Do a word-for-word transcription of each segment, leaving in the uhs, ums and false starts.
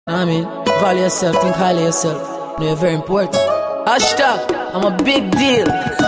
I mean, value yourself, think highly of yourself. No, you're very important. Hashtag, I'm a big deal.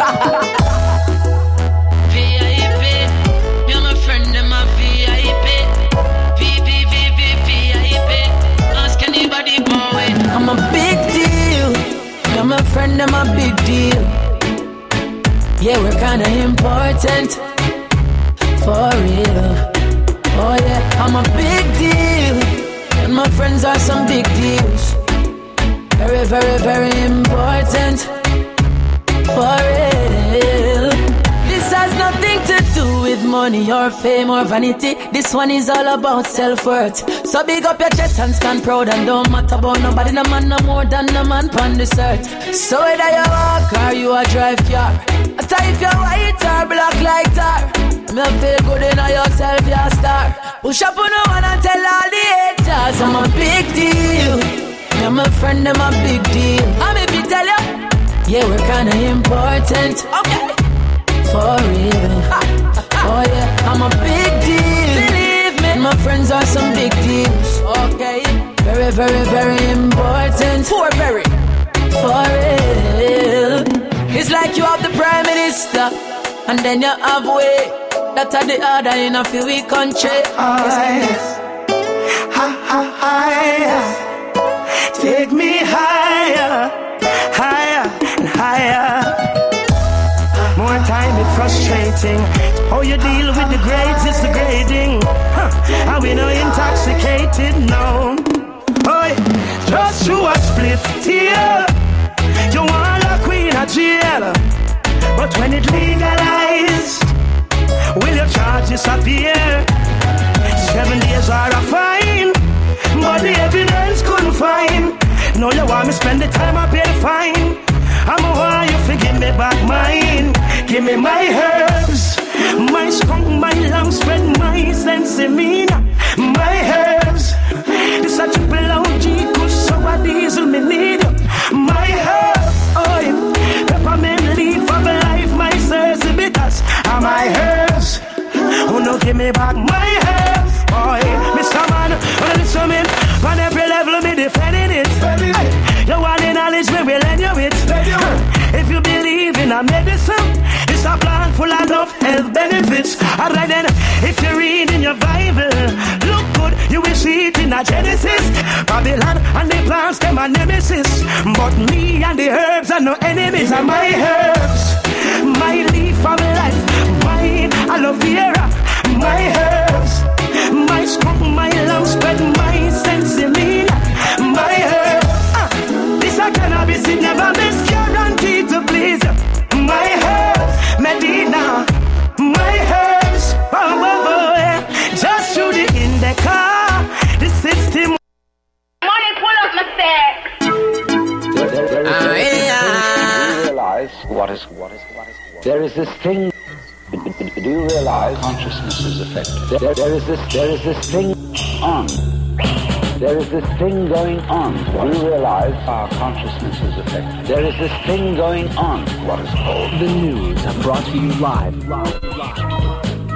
V I P, you're my friend and my V I P. V, V, V, V, V I P. Ask anybody about it. I'm a big deal. You're my friend and my big deal. Yeah, we're kinda important. For real. Oh yeah, I'm a big deal. And my friends are some big deals. Very, very, very important. For real. This has nothing to do with money or fame or vanity. This one is all about self-worth. So big up your chest and stand proud. And don't matter about nobody, no man no more than no man on this earth. So whether you walk or you a drive car, I tell if you're white or black like tar, me feel good in yourself, you're a star. Push up on the one and tell all the haters I'm a big deal. You're my friend, I'm a big deal. I'm if you tell you, yeah, we're kinda important. Okay, for real. Oh yeah, I'm a big deal. Believe me, my friends are some big deals. Okay, very, very, very important. For very, for real. It's like you have the prime minister, and then you have way. That are the other in a few week country. Higher, higher, take me higher, higher and higher. More time is frustrating. How you deal with the grades is degrading. Huh. And we no intoxicated, no. Oh, just through a split tear. You want a queen of jail, but when it legalized, will your charges appear? Seven days are a fine, but the evidence couldn't find. No, you want me spend the time I pay the fine. I'm a want you forgive me back mine. Give me my herbs, my skunk, my lamb spread, my sensimina, my herbs. This a triple O G, kush, sour diesel, me need my herbs. Oh, peppermint leaf of life, my Cersei bitters, and my herbs. Oh no, give me back my herbs. Boy, Mister Man, well listen me. On every level, me defending it. Hey, you want the knowledge, me will lend you it. If you believe in a medicine, it's a plant full of enough health benefits. Alright then, if you read in your Bible, look good, you will see it in a Genesis. Babylon and the plants, them are nemesis. But me and the herbs are no enemies. And my herbs, my leaf of life, mine aloe vera, my herbs, my skunk, my lamb spread, my sensimina, my herbs. Ah, this a cannabis, it never miss, guaranteed to please you. My herbs, Medina, my herbs, oh, oh, oh, yeah. Just through the indica, the system. Money pull up my stack. There, there, there is uh, yeah. Do you realize what is what is what is what? There is this thing. Do you realize consciousness is affected? There, there is this there is this thing on. There is this thing going on. Do you realize our consciousness is affected? There is this thing going on. What is called the news are brought to you live. live, live.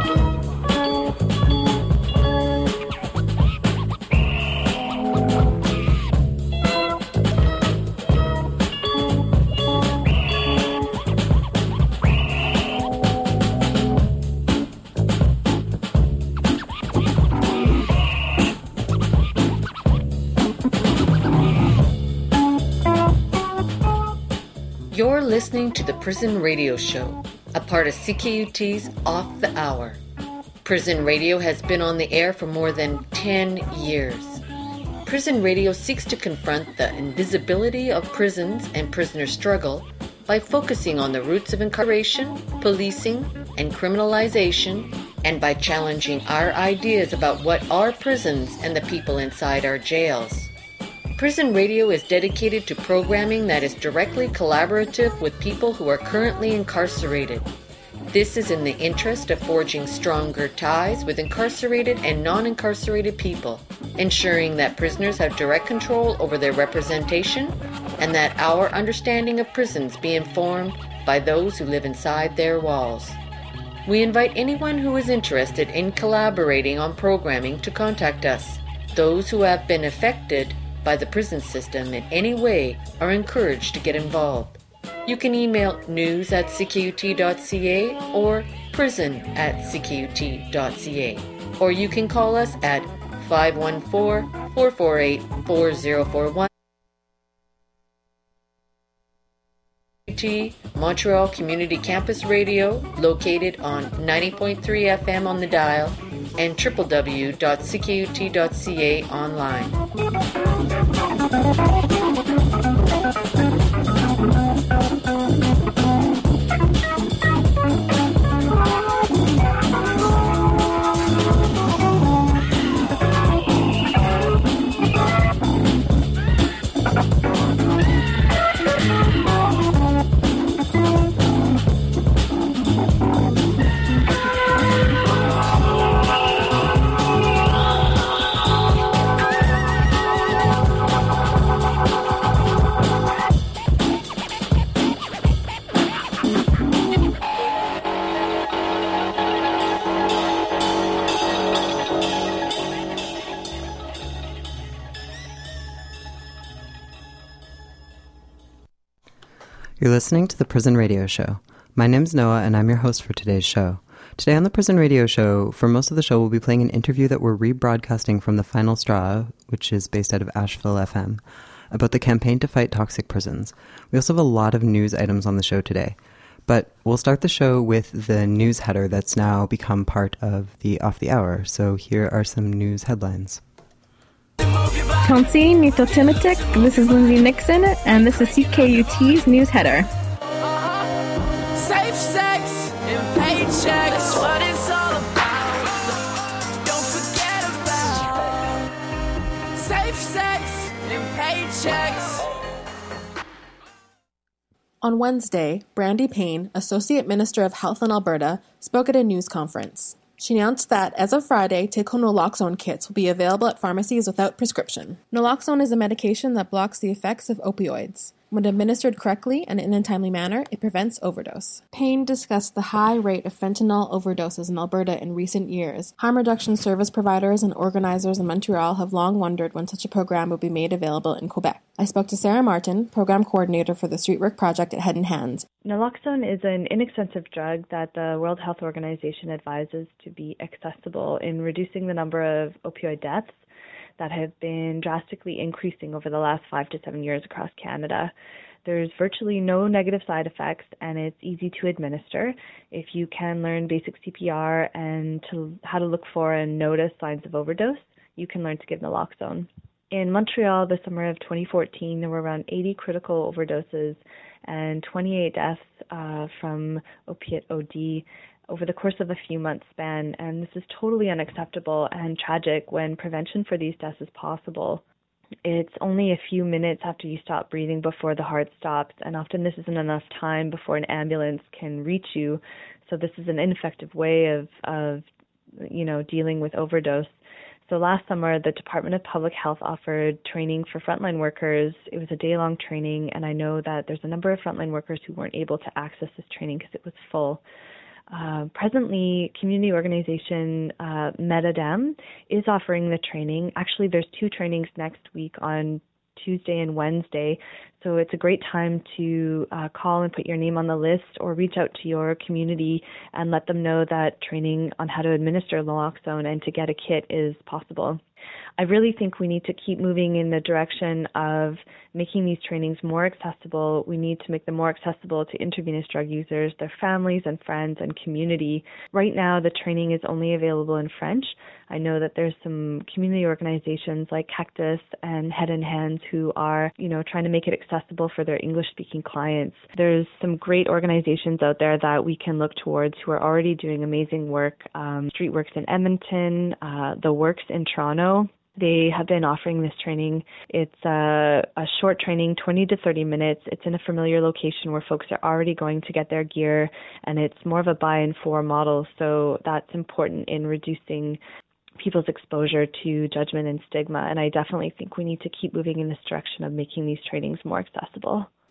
You're listening to the Prison Radio Show, a part of C K U T's Off the Hour. Prison Radio has been on the air for more than ten years. Prison Radio seeks to confront the invisibility of prisons and prisoner struggle by focusing on the roots of incarceration, policing, and criminalization, and by challenging our ideas about what are prisons and the people inside our jails. Prison Radio is dedicated to programming that is directly collaborative with people who are currently incarcerated. This is in the interest of forging stronger ties with incarcerated and non-incarcerated people, ensuring that prisoners have direct control over their representation and that our understanding of prisons be informed by those who live inside their walls. We invite anyone who is interested in collaborating on programming to contact us. Those who have been affected by the prison system in any way are encouraged to get involved. You can email news at c k u t dot c a or prison at c k u t dot c a, or you can call us at five one four, four four eight, four zero four one. Montreal Community Campus Radio, located on ninety point three F M on the dial and w w w dot c k u t dot c a online. You're listening to the Prison Radio Show. My name's Noah, and I'm your host for today's show. Today on the Prison Radio Show, for most of the show, we'll be playing an interview that we're rebroadcasting from the Final Straw, which is based out of Asheville F M, about the campaign to fight toxic prisons. We also have a lot of news items on the show today. But we'll start the show with the news header that's now become part of the Off the Hour. So here are some news headlines. Konsi Nito Timitik, this is Lindsay Nixon, and this is C K U T's News Header. Uh-huh. Safe sex and paychecks, that's what it's all about. Don't forget about safe sex and paychecks. On Wednesday, Brandy Payne, Associate Minister of Health in Alberta, spoke at a news conference. She announced that, as of Friday, take-home naloxone kits will be available at pharmacies without prescription. Naloxone is a medication that blocks the effects of opioids. When administered correctly and in a timely manner, it prevents overdose. Payne discussed the high rate of fentanyl overdoses in Alberta in recent years. Harm reduction service providers and organizers in Montreal have long wondered when such a program would be made available in Quebec. I spoke to Sarah Martin, program coordinator for the Streetwork Project at Head in Hands. Naloxone is an inexpensive drug that the World Health Organization advises to be accessible in reducing the number of opioid deaths that have been drastically increasing over the last five to seven years across Canada. There's virtually no negative side effects, and it's easy to administer. If you can learn basic C P R and to how to look for and notice signs of overdose, you can learn to give naloxone. In Montreal, the summer of twenty fourteen, there were around eighty critical overdoses and twenty-eight deaths uh, from opiate O D over the course of a few months span, and this is totally unacceptable and tragic when prevention for these deaths is possible. It's only a few minutes after you stop breathing before the heart stops, and often this isn't enough time before an ambulance can reach you, so this is an ineffective way of, of you know, dealing with overdose. So last summer, the Department of Public Health offered training for frontline workers. It was a day-long training, and I know that there's a number of frontline workers who weren't able to access this training because it was full. Uh, presently, community organization uh, Metadem is offering the training. Actually, there's two trainings next week on Tuesday and Wednesday, so it's a great time to uh, call and put your name on the list or reach out to your community and let them know that training on how to administer naloxone and to get a kit is possible. I really think we need to keep moving in the direction of making these trainings more accessible. We need to make them more accessible to intravenous drug users, their families and friends and community. Right now, the training is only available in French. I know that there's some community organizations like Cactus and Head in Hands who are, you know, trying to make it accessible for their English-speaking clients. There's some great organizations out there that we can look towards who are already doing amazing work. Um, Streetworks in Edmonton, uh, The Works in Toronto. They have been offering this training. It's a, a short training, twenty to thirty minutes. It's in a familiar location where folks are already going to get their gear, and it's more of a buy and for model. So that's important in reducing people's exposure to judgment and stigma. And I definitely think we need to keep moving in this direction of making these trainings more accessible.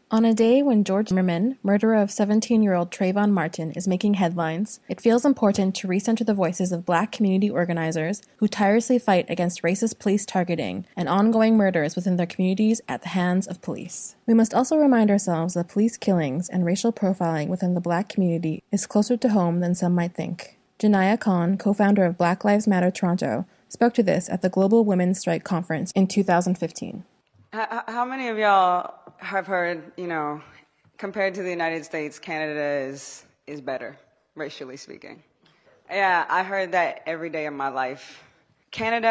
On a day when George Zimmerman, murderer of seventeen-year-old Trayvon Martin, is making headlines, it feels important to recenter the voices of Black community organizers who tirelessly fight against racist police targeting and ongoing murders within their communities at the hands of police. We must also remind ourselves that police killings and racial profiling within the Black community is closer to home than some might think. Janaya Khan, co-founder of Black Lives Matter Toronto, spoke to this at the Global Women's Strike Conference in two thousand fifteen. How many of y'all have heard, you know, compared to the United States, Canada is is better, racially speaking? Yeah, I heard that every day of my life. Canada,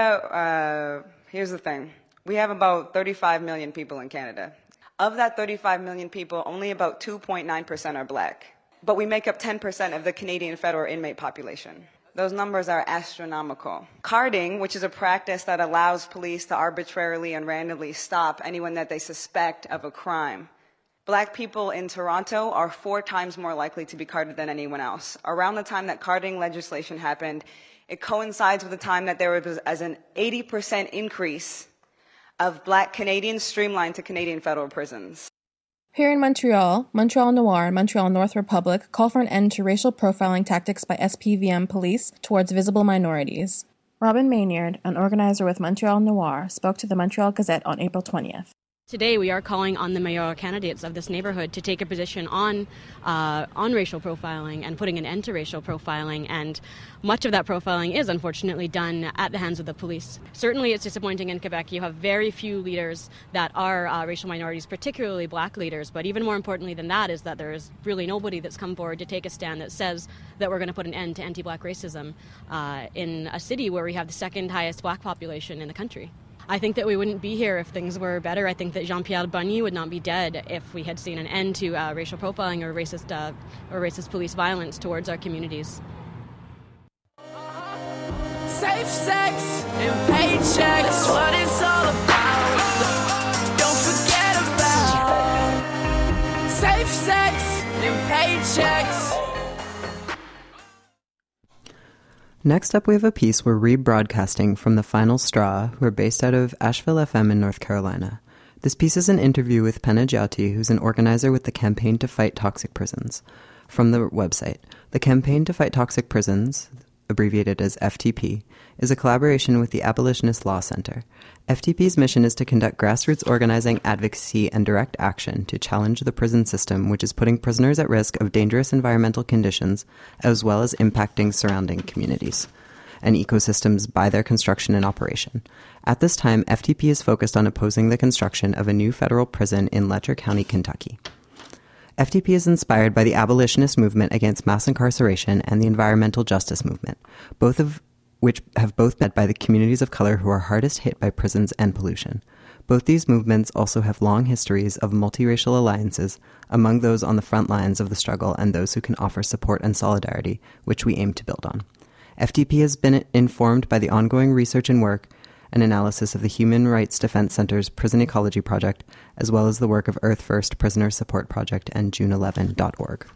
uh, here's the thing. We have about thirty-five million people in Canada. Of that thirty-five million people, only about two point nine percent are Black. But we make up ten percent of the Canadian federal inmate population. Those numbers are astronomical. Carding, which is a practice that allows police to arbitrarily and randomly stop anyone that they suspect of a crime. Black people in Toronto are four times more likely to be carded than anyone else. Around the time that carding legislation happened, it coincides with the time that there was as an eighty percent increase of Black Canadians streamlined to Canadian federal prisons. Here in Montreal, Montreal Noir and Montreal North Republic call for an end to racial profiling tactics by S P V M police towards visible minorities. Robin Maynard, an organizer with Montreal Noir, spoke to the Montreal Gazette on April twentieth. Today we are calling on the mayoral candidates of this neighborhood to take a position on uh, on racial profiling and putting an end to racial profiling, and much of that profiling is unfortunately done at the hands of the police. Certainly it's disappointing in Quebec. You have very few leaders that are uh, racial minorities, particularly Black leaders, but even more importantly than that is that there is really nobody that's come forward to take a stand that says that we're going to put an end to anti-Black racism uh, in a city where we have the second highest Black population in the country. I think that we wouldn't be here if things were better. I think that Jean-Pierre Bonny would not be dead if we had seen an end to uh, racial profiling or racist uh, or racist police violence towards our communities. Safe sex and paychecks, that's what it's all about. Don't forget about safe sex and paychecks. Next up, we have a piece we're rebroadcasting from The Final Straw, who are based out of Asheville F M in North Carolina. This piece is an interview with Penna Jyoti, who's an organizer with the Campaign to Fight Toxic Prisons. From the website, the Campaign to Fight Toxic Prisons, abbreviated as F T P, is a collaboration with the Abolitionist Law Center. F T P's mission is to conduct grassroots organizing, advocacy, and direct action to challenge the prison system, which is putting prisoners at risk of dangerous environmental conditions, as well as impacting surrounding communities and ecosystems by their construction and operation. At this time, F T P is focused on opposing the construction of a new federal prison in Letcher County, Kentucky. F T P is inspired by the abolitionist movement against mass incarceration and the environmental justice movement, both of which have both met by the communities of color who are hardest hit by prisons and pollution. Both these movements also have long histories of multiracial alliances among those on the front lines of the struggle and those who can offer support and solidarity, which we aim to build on. F T P has been informed by the ongoing research and work and analysis of the Human Rights Defense Center's Prison Ecology Project, as well as the work of Earth First Prisoner Support Project and June eleven dot org.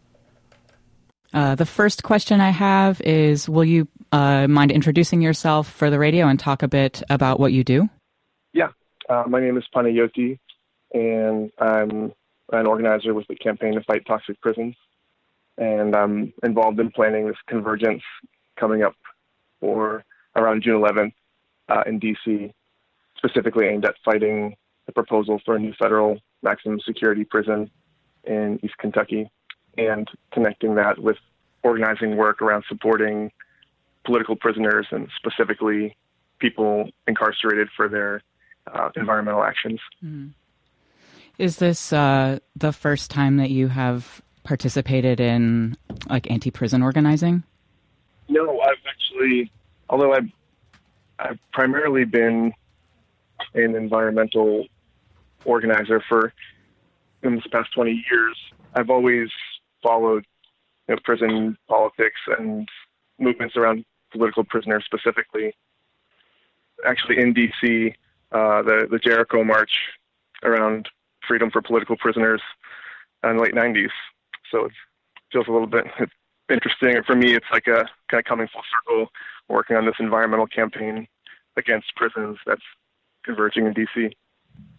Uh, the first question I have is, will you uh, mind introducing yourself for the radio and talk a bit about what you do? Yeah, uh, my name is Penna Jyoti, and I'm an organizer with the Campaign to Fight Toxic Prisons, and I'm involved in planning this convergence coming up for around June eleventh uh, in D C, specifically aimed at fighting the proposal for a new federal maximum security prison in East Kentucky, and connecting that with organizing work around supporting political prisoners and specifically people incarcerated for their uh, environmental actions. Mm. Is this uh, the first time that you have participated in like anti-prison organizing? No, I've actually, although I've, I've primarily been an environmental organizer for in this past twenty years, I've always followed you know, prison politics and movements around political prisoners specifically. Actually, in D C, uh, the, the Jericho March around freedom for political prisoners in the late nineties. So it feels a little bit it's interesting. For me, it's like a kind of coming full circle, working on this environmental campaign against prisons that's converging in D C.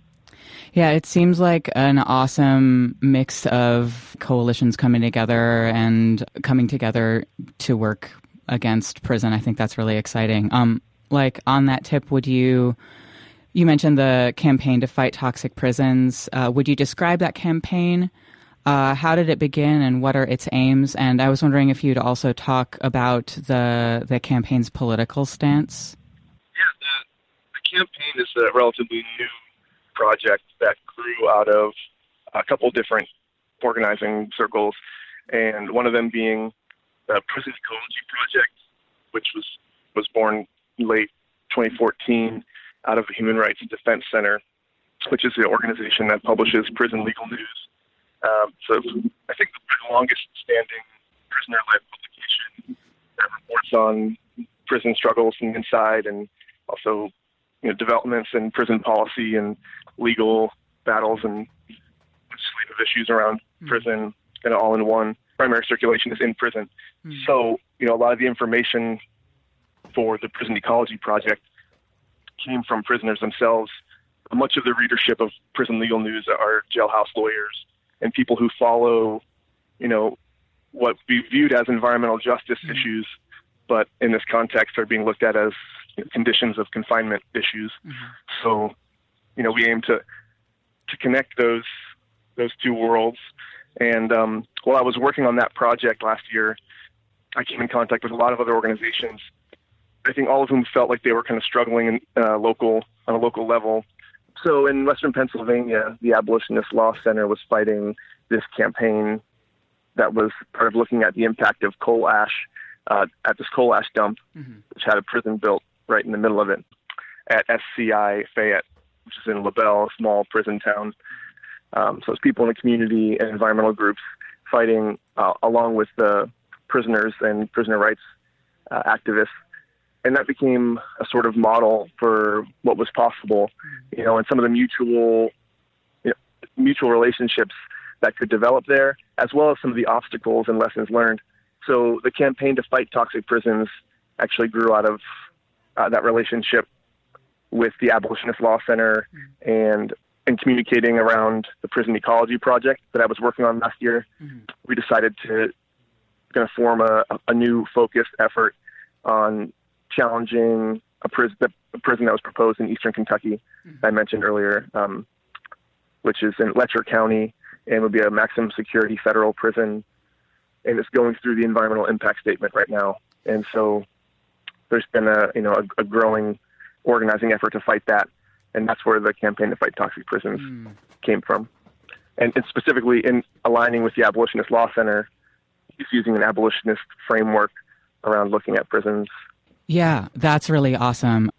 Yeah, it seems like an awesome mix of coalitions coming together and coming together to work against prison. I think that's really exciting. Um, like on that tip, would you, you mentioned the campaign to fight toxic prisons. Uh, would you describe that campaign? Uh, how did it begin and what are its aims? And I was wondering if you'd also talk about the the campaign's political stance. Yeah, the, the campaign is a relatively new project that grew out of a couple different organizing circles, and one of them being the Prison Ecology Project, which was, was born late twenty fourteen out of the Human Rights Defense Center, which is the organization that publishes prison legal news. Um, so I think the longest standing prisoner-led publication that reports on prison struggles from inside and also, you know, developments in prison policy and legal battles and legislative issues around mm-hmm. prison, kind of all in one. Primary circulation is in prison. Mm-hmm. So, you know, a lot of the information for the Prison Ecology Project came from prisoners themselves. Much of the readership of Prison Legal News are jailhouse lawyers and people who follow, you know, what we viewed as environmental justice mm-hmm. issues, but in this context are being looked at as you know, conditions of confinement issues. Mm-hmm. So, you know, we aim to to connect those those two worlds. And um, while I was working on that project last year, I came in contact with a lot of other organizations. I think all of whom felt like they were kind of struggling in uh, local on a local level. So in Western Pennsylvania, the Abolitionist Law Center was fighting this campaign that was part of looking at the impact of coal ash uh, at this coal ash dump, mm-hmm. which had a prison built right in the middle of it at S C I Fayette, which is in LaBelle, a small prison town. Um, so it's people in the community and environmental groups fighting uh, along with the prisoners and prisoner rights uh, activists. And that became a sort of model for what was possible, you know, and some of the mutual, you know, mutual relationships that could develop there, as well as some of the obstacles and lessons learned. So the campaign to fight toxic prisons actually grew out of uh, that relationship with the Abolitionist Law Center and and communicating around the Prison Ecology Project that I was working on last year. Mm-hmm. We decided to kind of form a, a new focused effort on challenging a prison, a prison that was proposed in eastern Kentucky, mm-hmm. I mentioned earlier, um, which is in Letcher County, and would be a maximum security federal prison, and it's going through the environmental impact statement right now. And so there's been a you know a, a growing organizing effort to fight that, and that's where the campaign to fight toxic prisons mm. came from. And, and specifically in aligning with the Abolitionist Law Center, it's using an abolitionist framework around looking at prisons. Yeah, that's really awesome.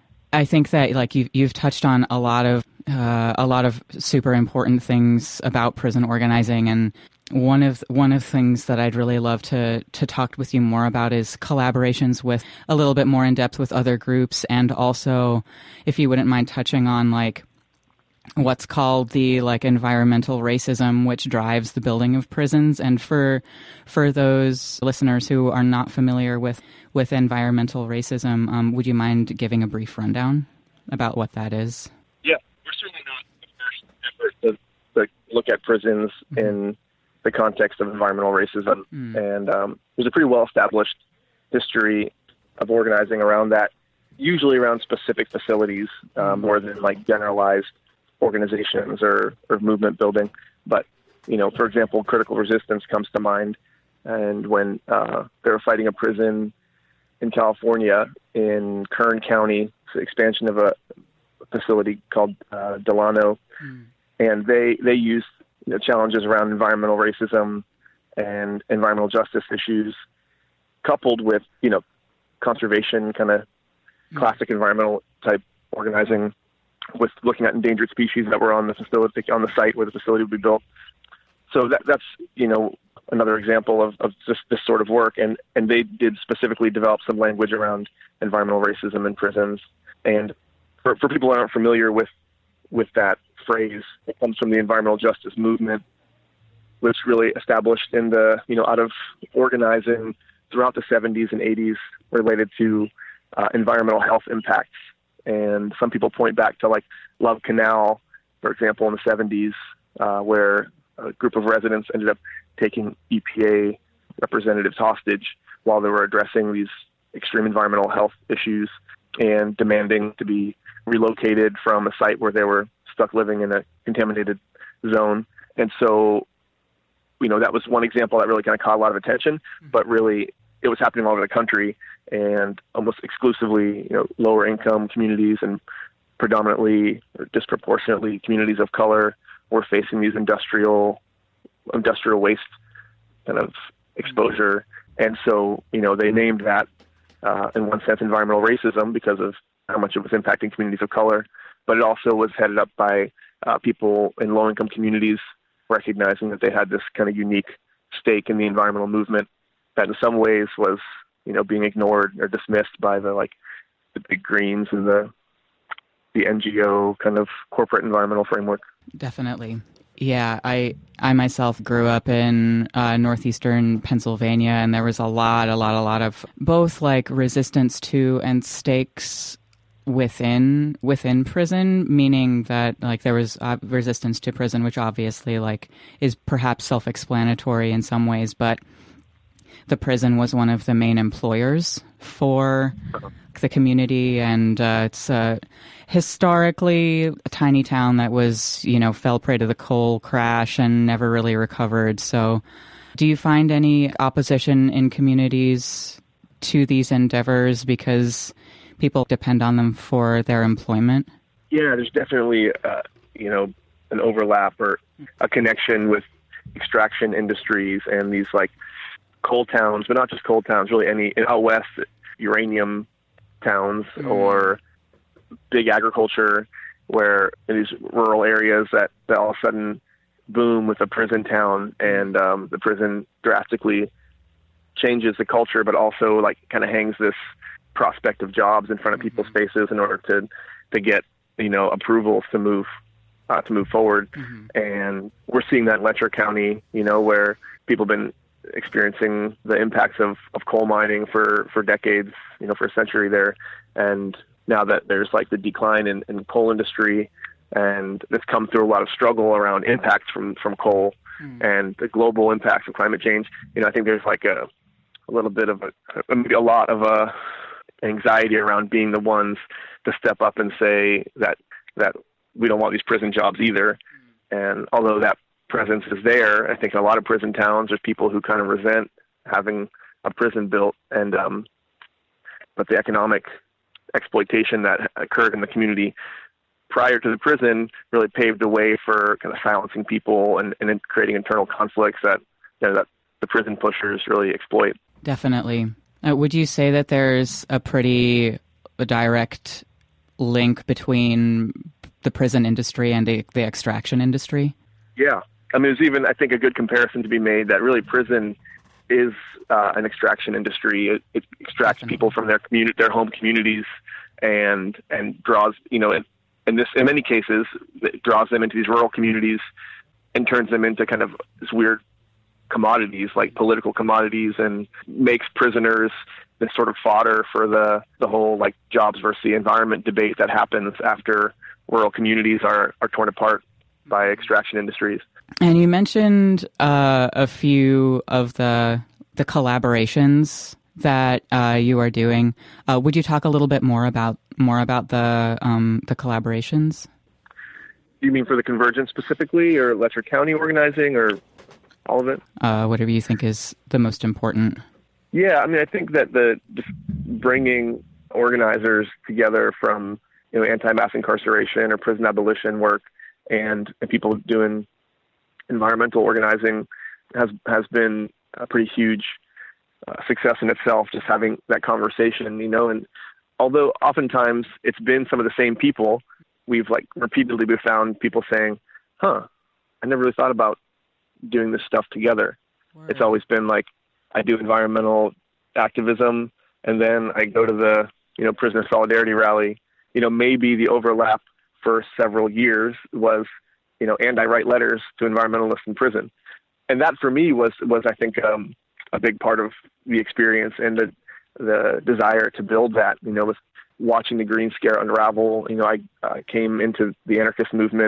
I think that like you've you've touched on a lot of uh, a lot of super important things about prison organizing, and one of one of the things that I'd really love to to talk with you more about is collaborations with a little bit more in depth with other groups, and also if you wouldn't mind touching on like what's called the like environmental racism, which drives the building of prisons. And for for those listeners who are not familiar with with environmental racism, um, would you mind giving a brief rundown about what that is? Yeah, we're certainly not the first effort to, to look at prisons mm-hmm. in the context of environmental racism. Mm. And um, there's a pretty well-established history of organizing around that, usually around specific facilities uh, more than like generalized organizations or, or movement building. But, you know, for example, Critical Resistance comes to mind. And when uh, they were fighting a prison in California in Kern County, it's an expansion of a facility called uh, Delano. Mm. And they, they used you know, challenges around environmental racism and environmental justice issues, coupled with, you know, conservation, kind of mm. classic environmental type organizing, with looking at endangered species that were on the facility, on the site where the facility would be built. So that, that's, you know, another example of, of just this sort of work. And, and they did specifically develop some language around environmental racism in prisons. And for, for people who aren't familiar with, with that phrase, it comes from the environmental justice movement, which really established in the, you know, out of organizing throughout the seventies and eighties related to uh, environmental health impacts. And some people point back to like Love Canal for example, in the seventies, uh, where a group of residents ended up taking E P A representatives hostage while they were addressing these extreme environmental health issues and demanding to be relocated from a site where they were stuck living in a contaminated zone. And so, you know, that was one example that really kind of caught a lot of attention, but really it was happening all over the country, and almost exclusively, you know, lower income communities and predominantly or disproportionately communities of color were facing these industrial industrial waste kind of exposure. And so, you know, they named that uh, in one sense environmental racism because of how much it was impacting communities of color, but it also was headed up by uh, people in low income communities recognizing that they had this kind of unique stake in the environmental movement that in some ways was, you know, being ignored or dismissed by the, like, the big greens and the, the N G O kind of corporate environmental framework. Definitely. Yeah, I I myself grew up in uh, northeastern Pennsylvania, and there was a lot, a lot, a lot of both like resistance to and stakes within within prison, meaning that like there was uh, resistance to prison, which obviously like is perhaps self-explanatory in some ways, but the prison was one of the main employers for the community, and uh, it's uh, historically a tiny town that was, you know, fell prey to the coal crash and never really recovered. So do you find any opposition in communities to these endeavors because people depend on them for their employment? Yeah, there's definitely, uh, you know, an overlap or a connection with extraction industries and these like coal towns, but not just coal towns, really any out west uranium towns mm. or big agriculture where in these rural areas that, that all of a sudden boom with a prison town, and um, the prison drastically changes the culture, but also like kind of hangs this prospect of jobs in front of people's faces in order to to get, you know, approvals to move uh, to move forward. Mm-hmm. And we're seeing that in Letcher County, you know, where people have been experiencing the impacts of, of coal mining for, for decades, you know, for a century there. And now that there's like the decline in, in coal industry, and it's come through a lot of struggle around impacts from, from coal mm. and the global impacts of climate change, you know, I think there's like a, a little bit of a, maybe a lot of a anxiety around being the ones to step up and say that, that we don't want these prison jobs either. Mm. And although that presence is there, I think in a lot of prison towns, there's people who kind of resent having a prison built, and um, but the economic exploitation that occurred in the community prior to the prison really paved the way for kind of silencing people and, and creating internal conflicts that, you know, that the prison pushers really exploit. Definitely. Uh, would you say that there's a pretty a direct link between the prison industry and the, the extraction industry? Yeah. I mean, there's even, I think, a good comparison to be made that really prison is uh, an extraction industry. It, it extracts Definitely. people from their community, their home communities, and and draws, you know, in, in this, in many cases, it draws them into these rural communities and turns them into kind of this weird commodities, like political commodities, and makes prisoners this sort of fodder for the, the whole like jobs versus the environment debate that happens after rural communities are, are torn apart by extraction industries. And you mentioned uh, a few of the the collaborations that uh, you are doing. Uh, would you talk a little bit more about more about the um, the collaborations? You mean for the Convergence specifically, or Letcher County organizing, or all of it? Uh, whatever you think is the most important. Yeah, I mean, I think that the just bringing organizers together from, you know, anti-mass incarceration or prison abolition work and, and people doing environmental organizing has has been a pretty huge uh, success in itself, just having that conversation, you know. And although oftentimes it's been some of the same people, we've like repeatedly we found people saying, huh, I never really thought about doing this stuff together. Word. It's always been like, I do environmental activism and then I go to the, you know, prisoner solidarity rally. You know, maybe the overlap for several years was, you know, and I write letters to environmentalists in prison. And that for me was, was I think, um, a big part of the experience and the, the desire to build that, you know, with watching the Green Scare unravel. You know, I uh, came into the anarchist movement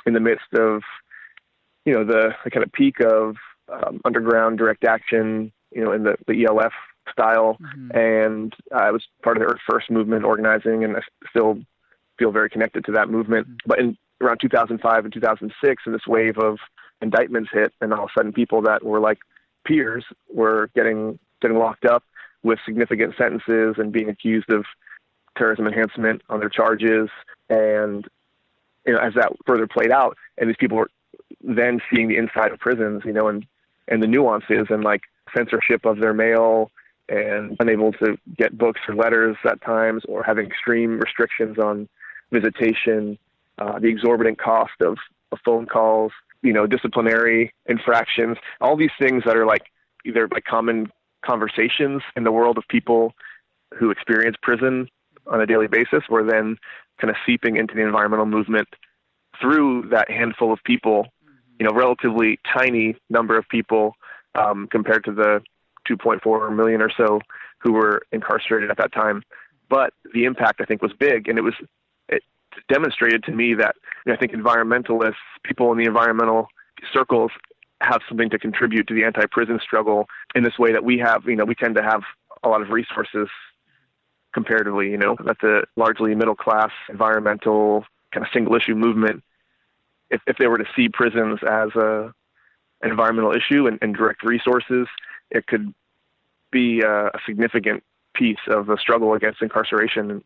in the midst of, you know, the, the kind of peak of um, underground direct action, you know, in the, the E L F style. Mm-hmm. And I was part of the Earth First movement organizing, and I still feel very connected to that movement. Mm-hmm. But in around two thousand five and two thousand six, and this wave of indictments hit, and all of a sudden people that were like peers were getting getting locked up with significant sentences and being accused of terrorism enhancement on their charges. And, you know, as that further played out, and these people were then seeing the inside of prisons, you know, and, and the nuances and like censorship of their mail, and unable to get books or letters at times, or having extreme restrictions on visitation, uh, the exorbitant cost of, of phone calls, you know, disciplinary infractions, all these things that are like either like common conversations in the world of people who experience prison on a daily basis, were then kind of seeping into the environmental movement through that handful of people, you know, relatively tiny number of people um, compared to the two point four million or so who were incarcerated at that time. But the impact, I think, was big, and it was it demonstrated to me that, you know, I think environmentalists, people in the environmental circles, have something to contribute to the anti-prison struggle in this way that we have. You know, we tend to have a lot of resources comparatively, you know, that's a largely middle-class environmental kind of single-issue movement. If, if they were to see prisons as a an environmental issue and, and direct resources, it could be a, a significant piece of the struggle against incarceration.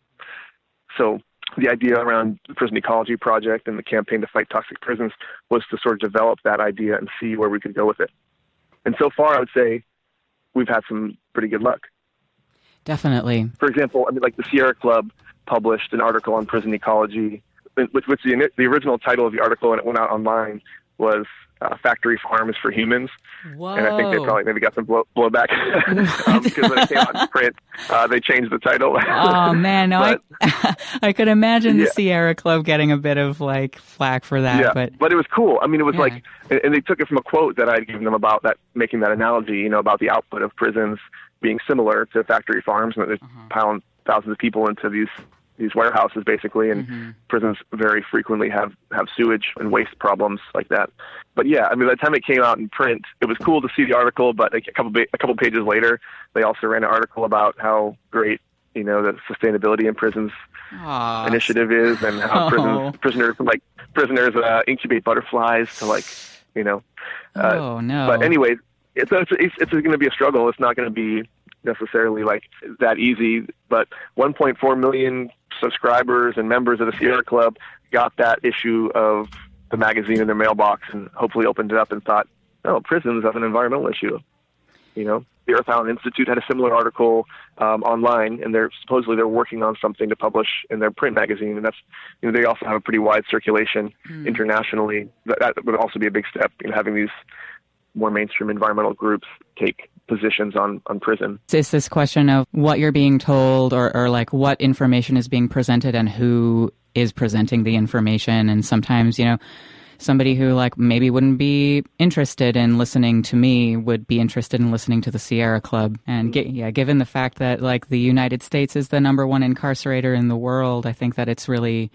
So the idea around the Prison Ecology Project and the campaign to fight toxic prisons was to sort of develop that idea and see where we could go with it. And so far, I would say we've had some pretty good luck. Definitely. For example, I mean, like the Sierra Club published an article on prison ecology, which, which the, the original title of the article, when it went out online, was uh, Factory Farms for Humans. Whoa. And I think they probably maybe got some blow, blowback um, because when it came out in print, uh, they changed the title. Oh, man. No, but, I, I could imagine yeah. the Sierra Club getting a bit of like flack for that. Yeah, but but it was cool. I mean, it was yeah. like, and they took it from a quote that I'd given them about that, making that analogy, you know, about the output of prisons being similar to factory farms, and they're uh-huh. piling thousands of people into these these warehouses, basically, and mm-hmm. prisons very frequently have, have sewage and waste problems like that. But yeah, I mean, by the time it came out in print, it was cool to see the article, but like a couple a couple pages later, they also ran an article about how great, you know, the sustainability in prisons Aww. initiative is, and how oh. prisons, prisoners, like, prisoners uh, incubate butterflies to, like, you know. Uh, oh, no. But anyway, it's, it's, it's, it's going to be a struggle. It's not going to be necessarily like that easy, but one point four million subscribers and members of the Sierra Club got that issue of the magazine in their mailbox and hopefully opened it up and thought, oh, prisons have an environmental issue. You know, the Earth Island Institute had a similar article um, online, and they're supposedly they're working on something to publish in their print magazine, and that's, you know, they also have a pretty wide circulation mm. internationally. That, that would also be a big step, you know, having these more mainstream environmental groups take positions on, on prison. It's this question of what you're being told, or, or like what information is being presented and who is presenting the information. And sometimes, you know, somebody who like maybe wouldn't be interested in listening to me would be interested in listening to the Sierra Club. And get, yeah, given the fact that like the United States is the number one incarcerator in the world, I think that it's really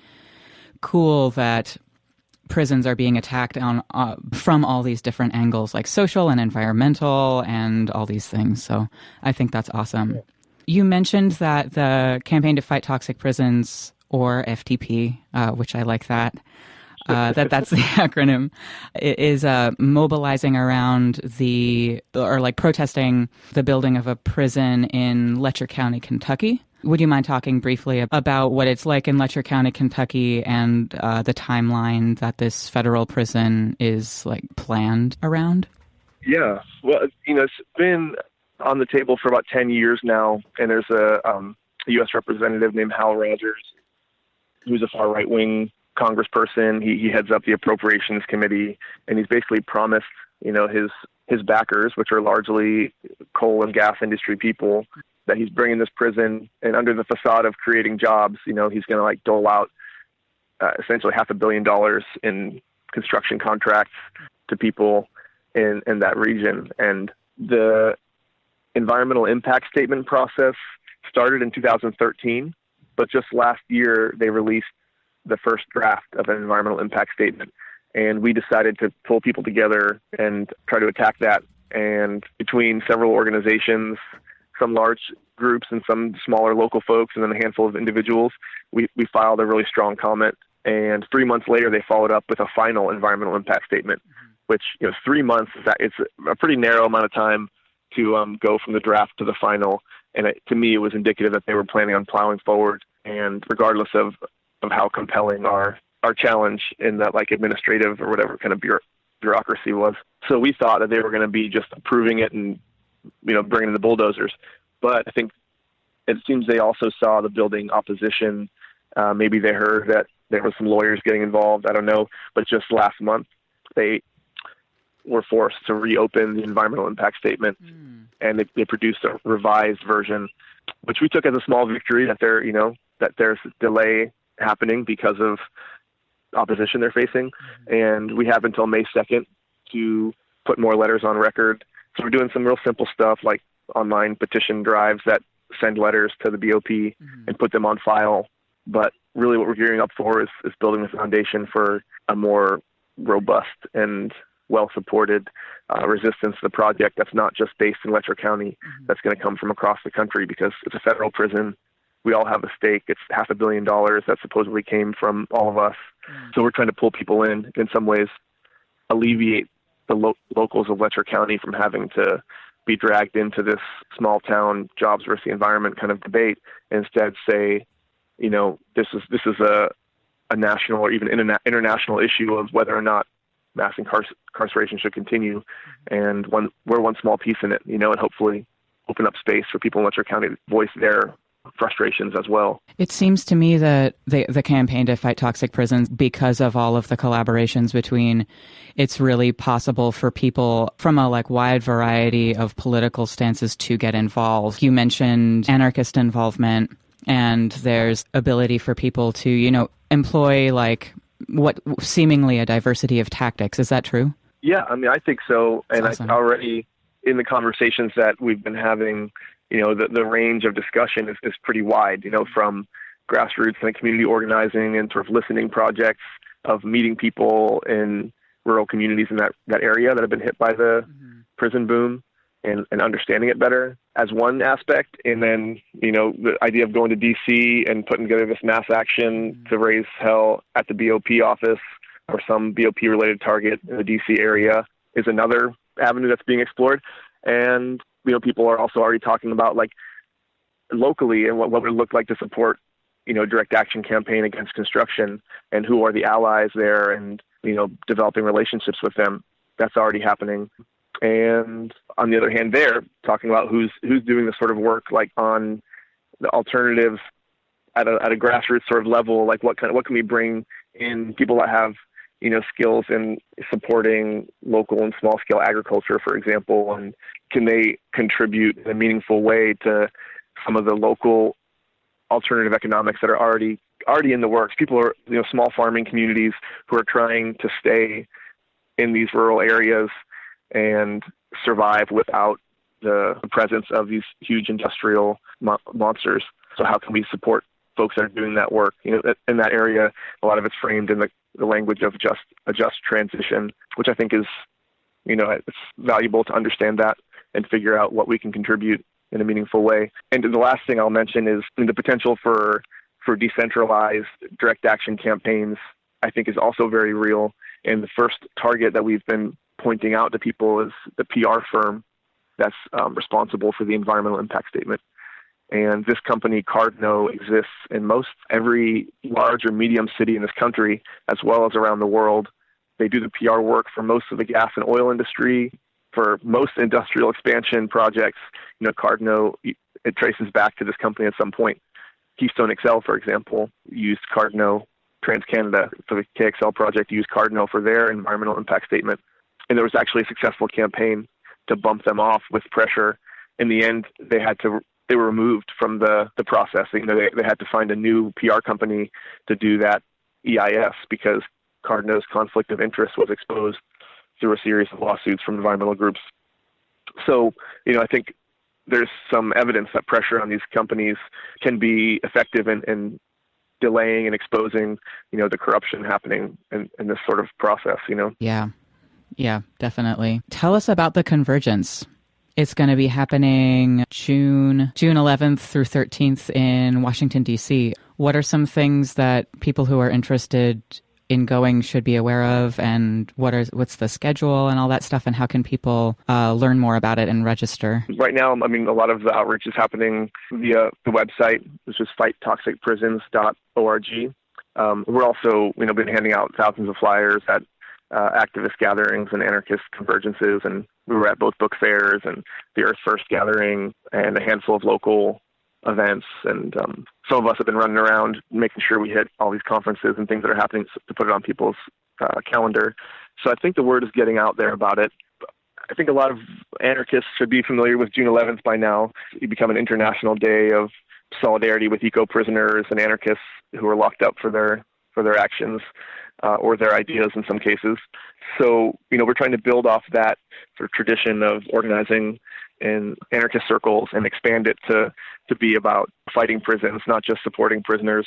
cool that prisons are being attacked on uh, from all these different angles, like social and environmental and all these things. So I think that's awesome. Yeah. You mentioned that the Campaign to Fight Toxic Prisons, or F T P, uh, which I like that, uh, that that's the acronym, is uh, mobilizing around the, or like protesting the building of a prison in Letcher County, Kentucky. Would you mind talking briefly about what it's like in Letcher County, Kentucky, and uh, the timeline that this federal prison is like planned around? Yeah, well, you know, it's been on the table for about ten years now, and there's a, um, a U S representative named Hal Rogers, who's a far right-wing congressperson. He, he heads up the Appropriations Committee, and he's basically promised, you know, his his backers, which are largely coal and gas industry people, that he's bringing this prison, and under the facade of creating jobs, you know, he's going to like dole out uh, essentially half a billion dollars in construction contracts to people in, in that region. And the environmental impact statement process started in two thousand thirteen, but just last year they released the first draft of an environmental impact statement. And we decided to pull people together and try to attack that. And between several organizations, some large groups and some smaller local folks, and then a handful of individuals, we, we filed a really strong comment. And three months later, they followed up with a final environmental impact statement, mm-hmm. which, you know, three months, it's a pretty narrow amount of time to um, go from the draft to the final. And it, to me, it was indicative that they were planning on plowing forward. And regardless of, of how compelling our, our challenge in that like administrative or whatever kind of bureau- bureaucracy was. So we thought that they were going to be just approving it and, you know, bringing in the bulldozers. But I think it seems they also saw the building opposition. Uh, maybe they heard that there were some lawyers getting involved. I don't know. But just last month, they were forced to reopen the environmental impact statement, mm. and they, they produced a revised version, which we took as a small victory that there, you know, that there's delay happening because of opposition they're facing. Mm-hmm. And we have until May second to put more letters on record. So we're doing some real simple stuff like online petition drives that send letters to the B O P mm-hmm. and put them on file. But really what we're gearing up for is, is building the foundation for a more robust and well-supported uh, resistance to the project that's not just based in Letcher County, mm-hmm. that's going to come from across the country because it's a federal prison. We all have a stake. It's half a billion dollars that supposedly came from all of us. Mm-hmm. So we're trying to pull people in, in some ways, alleviate the lo- locals of Letcher County from having to be dragged into this small town jobs versus the environment kind of debate, and instead say, you know, this is this is a, a national or even interna- international issue of whether or not mass incar- incarceration should continue. And one, we're one small piece in it, you know, and hopefully open up space for people in Letcher County to voice their frustrations as well. It seems to me that the, the campaign to fight toxic prisons, because of all of the collaborations between, it's really possible for people from a like wide variety of political stances to get involved. You mentioned anarchist involvement, and there's ability for people to, you know, employ like what seemingly a diversity of tactics. Is that true? Yeah, I mean, I think so. That's and awesome. I already, in the conversations that we've been having, you know, the, the range of discussion is, is pretty wide, you know, from grassroots and community organizing and sort of listening projects of meeting people in rural communities in that, that area that have been hit by the mm-hmm. prison boom and, and understanding it better as one aspect. And then, you know, the idea of going to D C and putting together this mass action mm-hmm. to raise hell at the B O P office or some B O P related target in the D C area is another avenue that's being explored. And, you know, people are also already talking about like locally and what, what would it look like to support, you know, direct action campaign against construction and who are the allies there and, you know, developing relationships with them. That's already happening. And on the other hand, they're talking about who's, who's doing this sort of work, like on the alternative at a, at a grassroots sort of level, like what kind of, what can we bring in people that have, you know, skills in supporting local and small scale agriculture, for example, and can they contribute in a meaningful way to some of the local alternative economics that are already already in the works? People are, you know, small farming communities who are trying to stay in these rural areas and survive without the presence of these huge industrial mo- monsters. So how can we support folks that are doing that work? You know, in that area, a lot of it's framed in the, the language of just a just transition, which I think is, you know, it's valuable to understand that and figure out what we can contribute in a meaningful way. And the last thing I'll mention is the potential for, for decentralized direct action campaigns, I think is also very real. And the first target that we've been pointing out to people is the P R firm that's um, responsible for the environmental impact statement. And this company, Cardno, exists in most every large or medium city in this country, as well as around the world. They do the P R work for most of the gas and oil industry, for most industrial expansion projects. You know, Cardno, it traces back to this company at some point. Keystone X L, for example, used Cardno. TransCanada, for the K X L project, used Cardno for their environmental impact statement. And there was actually a successful campaign to bump them off with pressure. In the end, they had to they were removed from the, the process. You know, they, they had to find a new P R company to do that E I S because Cardno's conflict of interest was exposed through a series of lawsuits from environmental groups. So, you know, I think there's some evidence that pressure on these companies can be effective in, in delaying and exposing, you know, the corruption happening in, in this sort of process, you know? Yeah. Yeah, definitely. Tell us about the Convergence. It's going to be happening June June eleventh through thirteenth in Washington, D C. What are some things that people who are interested in going should be aware of, and what are what's the schedule and all that stuff, and how can people uh, learn more about it and register? Right now, I mean, a lot of the outreach is happening via the website, which is fight toxic prisons dot org. Um, we're also, you know, been handing out thousands of flyers at uh, activist gatherings and anarchist convergences, and we were at both book fairs and the Earth First gathering and a handful of local events, and um, some of us have been running around making sure we hit all these conferences and things that are happening to put it on people's uh, calendar. So I think the word is getting out there about it. I think a lot of anarchists should be familiar with June eleventh by now. It become an international day of solidarity with eco-prisoners and anarchists who are locked up for their for their actions uh, or their ideas in some cases. So, you know, we're trying to build off that sort of tradition of organizing in anarchist circles and expand it to, to be about fighting prisons, not just supporting prisoners.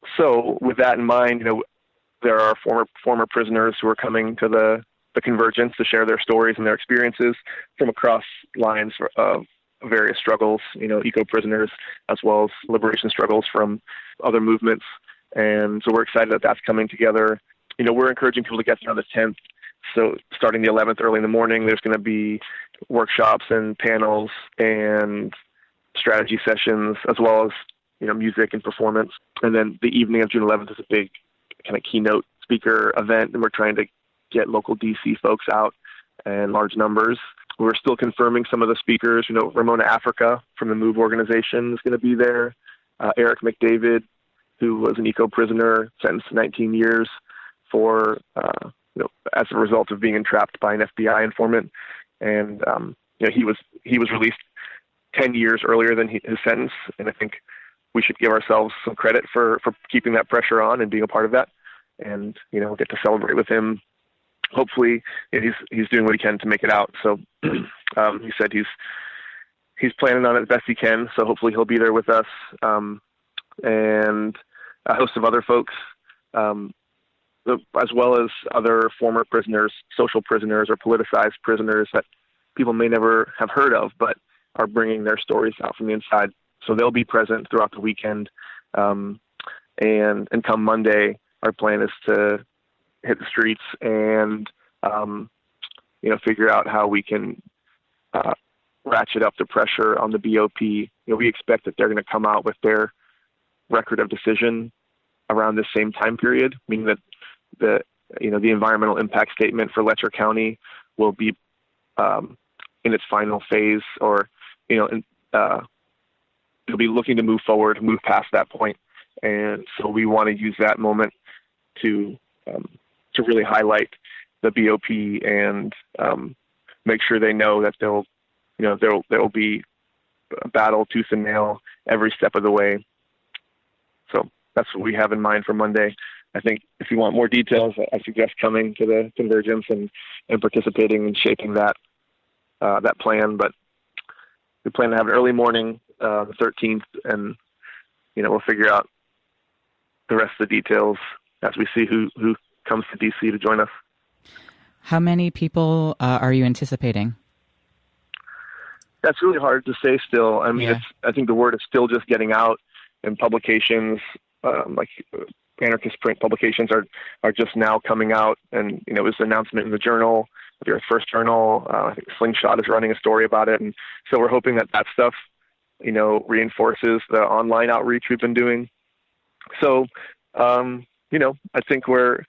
So with that in mind, you know, there are former former prisoners who are coming to the, the Convergence to share their stories and their experiences from across lines of various struggles, you know, eco-prisoners, as well as liberation struggles from other movements. And so we're excited that that's coming together. You know, we're encouraging people to get there on the tenth. So starting the eleventh early in the morning, there's going to be workshops and panels and strategy sessions, as well as, you know, music and performance. And then the evening of June eleventh is a big kind of keynote speaker event, and we're trying to get local D C folks out in large numbers. We're still confirming some of the speakers. You know, Ramona Africa from the MOVE organization is going to be there. Uh, Eric McDavid, who was an eco-prisoner sentenced to nineteen years for, uh, you know, as a result of being entrapped by an F B I informant. And, um, you know, he was, he was released ten years earlier than he, his sentence. And I think we should give ourselves some credit for, for keeping that pressure on and being a part of that. And, you know, get to celebrate with him. Hopefully, you know, he's, he's doing what he can to make it out. So, um, he said he's, he's planning on it as best he can. So hopefully he'll be there with us. Um, and a host of other folks, um, as well as other former prisoners, social prisoners or politicized prisoners that people may never have heard of, but are bringing their stories out from the inside. So they'll be present throughout the weekend. Um, and, and come Monday, our plan is to hit the streets and, um, you know, figure out how we can uh, ratchet up the pressure on the B O P. You know, we expect that they're going to come out with their record of decision around the same time period, meaning that the, you know, the environmental impact statement for Letcher County will be um, in its final phase, or, you know, in, uh, it'll be looking to move forward, move past that point. And so we want to use that moment to, um, to really highlight the B O P and um, make sure they know that they'll, you know, there'll, there'll be a battle tooth and nail every step of the way. So that's what we have in mind for Monday. I think if you want more details, I suggest coming to the Convergence and, and participating and shaping that uh, that plan. But we plan to have an early morning, uh, the thirteenth, and, you know, we'll figure out the rest of the details as we see who, who comes to D C to join us. How many people uh, are you anticipating? That's really hard to say still. I mean, Yeah. it's, I think the word is still just getting out, and publications um, like anarchist print publications are, are just now coming out. And, you know, it was an announcement in the Journal, the Earth First Journal. Uh, I think Slingshot is running a story about it. And so we're hoping that that stuff, you know, reinforces the online outreach we've been doing. So, um, you know, I think we're,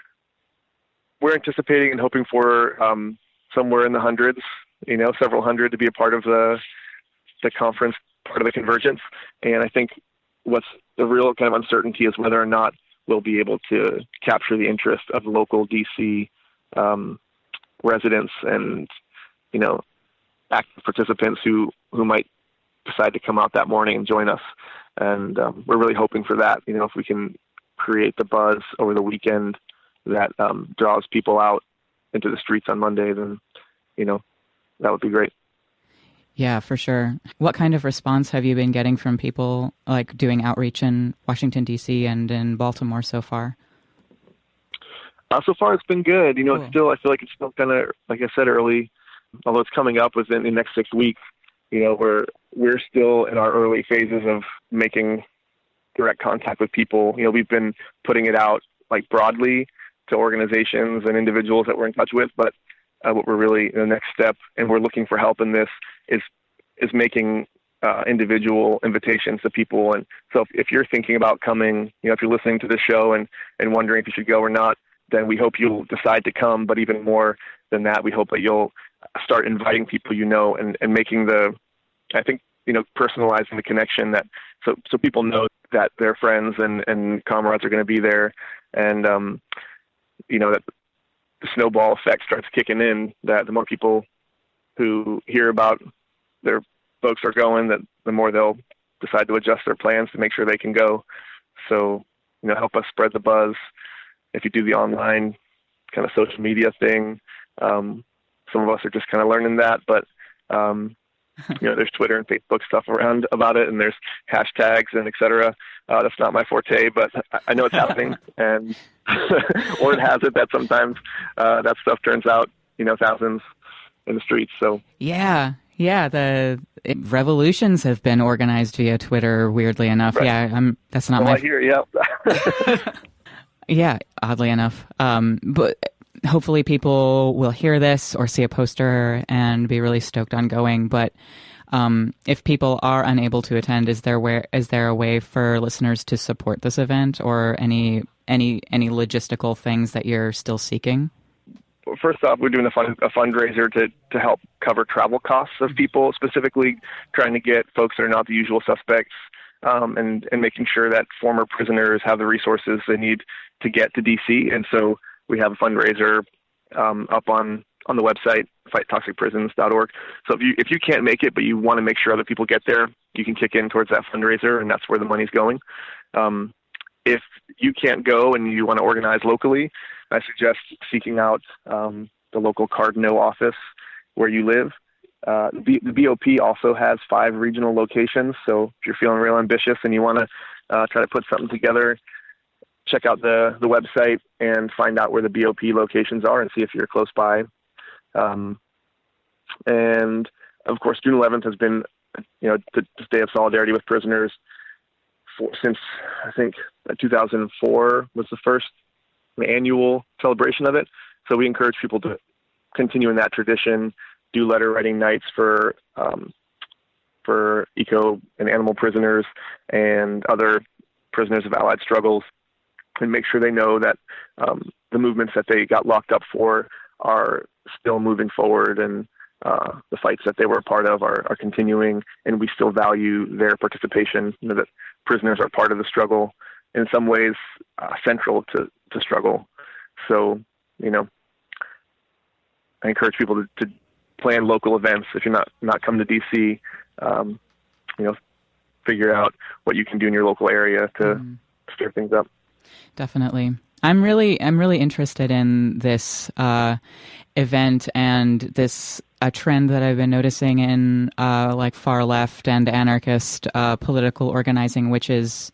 we're anticipating and hoping for um, somewhere in the hundreds, you know, several hundred to be a part of the, the conference, part of the Convergence. And I think what's the real kind of uncertainty is whether or not we'll be able to capture the interest of local D C um, residents and, you know, active participants who, who might decide to come out that morning and join us. And um, we're really hoping for that. You know, if we can create the buzz over the weekend that um, draws people out into the streets on Monday, then, you know, that would be great. Yeah, for sure. What kind of response have you been getting from people like doing outreach in Washington, D C and in Baltimore so far? Uh, so far, it's been good. You know, Cool. it's still, I feel like it's still kind of, like I said, early, although it's coming up within the next six weeks. You know, we're, we're still in our early phases of making direct contact with people. You know, we've been putting it out like broadly to organizations and individuals that we're in touch with, but uh, what we're really, the next step, and we're looking for help in this, is is making uh, individual invitations to people. And so if, if you're thinking about coming, you know, if you're listening to this show and, and wondering if you should go or not, then we hope you'll decide to come. But even more than that, we hope that you'll start inviting people you know and, and making the, I think, you know, personalizing the connection that, so, so people know that their friends and, and comrades are going to be there. And, um, you know, that the snowball effect starts kicking in, that the more people who hear about their folks are going, that the more they'll decide to adjust their plans to make sure they can go. So, you know, help us spread the buzz. If you do the online kind of social media thing, um, some of us are just kind of learning that, but, um, you know, there's Twitter and Facebook stuff around about it, and there's hashtags and et cetera. Uh, that's not my forte, but I, I know it's happening, and or it has it that sometimes uh, that stuff turns out, you know, thousands in the streets. So yeah, yeah, the it, revolutions have been organized via Twitter. Weirdly enough, right. yeah, I'm. That's not well, my. I hear, yeah. Yeah, oddly enough, um, but. Hopefully people will hear this or see a poster and be really stoked on going. But um, if people are unable to attend, is there where is there a way for listeners to support this event, or any any any logistical things that you're still seeking? Well, first off, we're doing a, fund, a fundraiser to, to help cover travel costs of people, specifically trying to get folks that are not the usual suspects, um, and, and making sure that former prisoners have the resources they need to get to D C. And so we have a fundraiser um, up on, on the website, fight toxic prisons dot org. So if you if you can't make it, but you want to make sure other people get there, you can kick in towards that fundraiser, and that's where the money's going. Um, if you can't go and you want to organize locally, I suggest seeking out um, the local Cardno office where you live. Uh, the, the B O P also has five regional locations, so if you're feeling real ambitious and you want to uh, try to put something together, check out the, the website and find out where the B O P locations are and see if you're close by. Um, and of course, June eleventh has been, you know, the, the Day of Solidarity with Prisoners for, since I think two thousand four was the first annual celebration of it. So we encourage people to continue in that tradition, do letter writing nights for, um, for eco and animal prisoners and other prisoners of Allied struggles, and make sure they know that um, the movements that they got locked up for are still moving forward, and uh, the fights that they were a part of are, are continuing, and we still value their participation. You know, that prisoners are part of the struggle, in some ways uh, central to, to struggle. So, you know, I encourage people to, to plan local events. If you're not, not coming to D C, um, you know, figure out what you can do in your local area to mm. stir things up. Definitely. I'm really, I'm really interested in this uh, event and this a trend that I've been noticing in uh, like far left and anarchist uh, political organizing, which is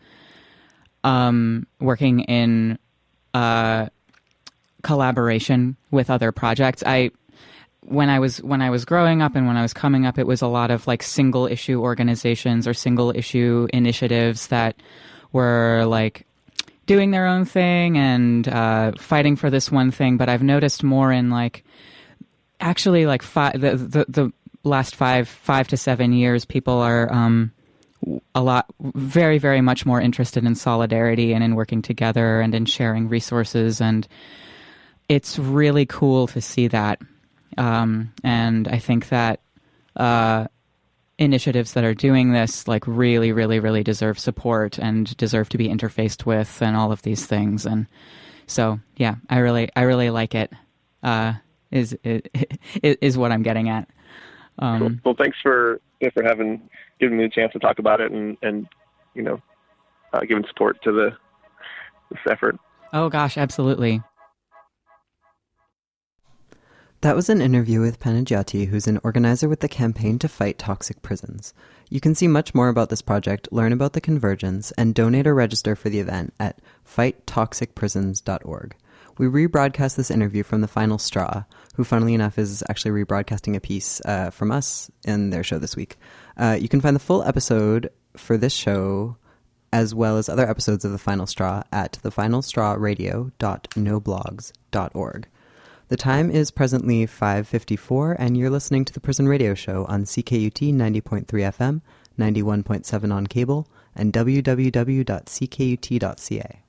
um, working in uh, collaboration with other projects. I when I was when I was growing up and when I was coming up, it was a lot of like single issue organizations or single issue initiatives that were like doing their own thing and uh, fighting for this one thing. But I've noticed more in like actually like five, the, the the last five five to seven years, people are um, a lot very very much more interested in solidarity and in working together and in sharing resources, and it's really cool to see that. Um, and I think that uh, initiatives that are doing this like really, really, really deserve support and deserve to be interfaced with and all of these things. And so, yeah, I really, I really like it. Uh, is, is is what I'm getting at. Um, cool. Well, thanks for yeah, for having given me a chance to talk about it and and you know uh, giving support to the this effort. Oh gosh, absolutely. That was an interview with Panagiotis, who's an organizer with the Campaign to Fight Toxic Prisons. You can see much more about this project, learn about the Convergence, and donate or register for the event at fight toxic prisons dot org. We rebroadcast this interview from The Final Straw, who, funnily enough, is actually rebroadcasting a piece uh, from us in their show this week. Uh, you can find the full episode for this show, as well as other episodes of The Final Straw, at the final straw radio dot no blogs dot org. The time is presently five fifty-four, and you're listening to the Prison Radio Show on C K U T ninety point three F M, ninety-one point seven on cable, and w w w dot c k u t dot c a.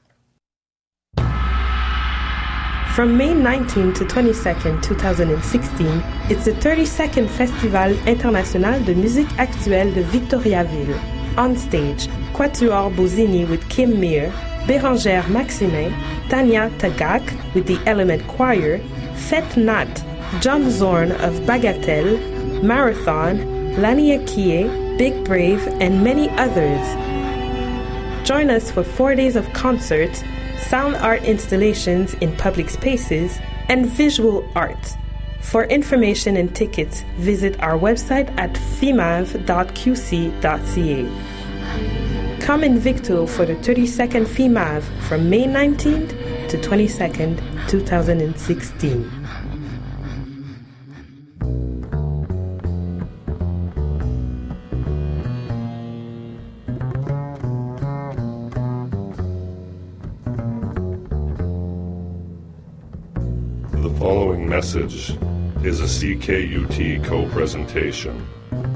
From May nineteenth to twenty-second, twenty sixteen, it's the thirty-second Festival International de Musique Actuelle de Victoriaville. On stage, Quatuor Bozini with Kim Meir, Bérangère Maximin, Tanya Tagak with the Element Choir, Fête Nat, John Zorn of Bagatelle, Marathon, Lani Akie, Big Brave, and many others. Join us for four days of concerts, sound art installations in public spaces, and visual arts. For information and tickets, visit our website at fimav dot q c dot c a. Come in Victo for the thirty-second FIMAV from May nineteenth to twenty-second, twenty sixteen. The following message is a C K U T co-presentation.